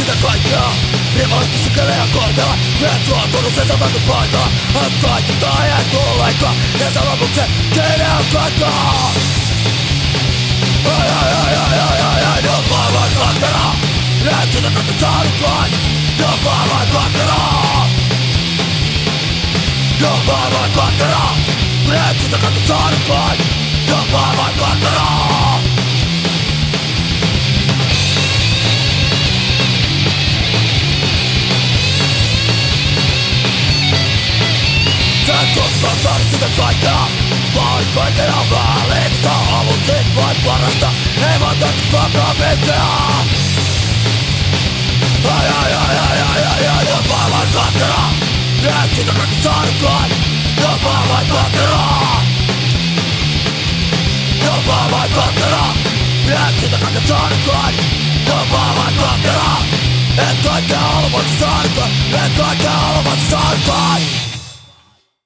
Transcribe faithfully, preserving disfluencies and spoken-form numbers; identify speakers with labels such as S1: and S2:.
S1: sitä kaikkea. Rivallitti sykeleen ja korkealla. Meidän tuotunut sen satanut paikalla. On kaikki tai ei tullekaan. Ja sä lopuksen keinen on kaikkaa. Ai ai ai ai ai ai ai. Ne on maailman katkera. Ne et sitä kaikki saanutkaan. Ne on maailman katkera. Ne on maailman katkera. Ne et sitä kaikki saanutkaan. Ne on maailman katkera. Koskaan saanut sitä kaikkea. Vaan kaikkea väliin. Sä halusit vain parasta. Ei vaan tarvitsekaan missään. Ai ai ai ai ai ai ai. Ne on maailman katkera. Ne et sitä kaikki saanutkaan. Ne on maailman katkera. Ne on maailman katkera. Ne et sitä kaikki saanutkaan. Ne on maailman katkera. Et kaikkea olemassa saanutkaan. Et kaikkea olemassa saanutkaan.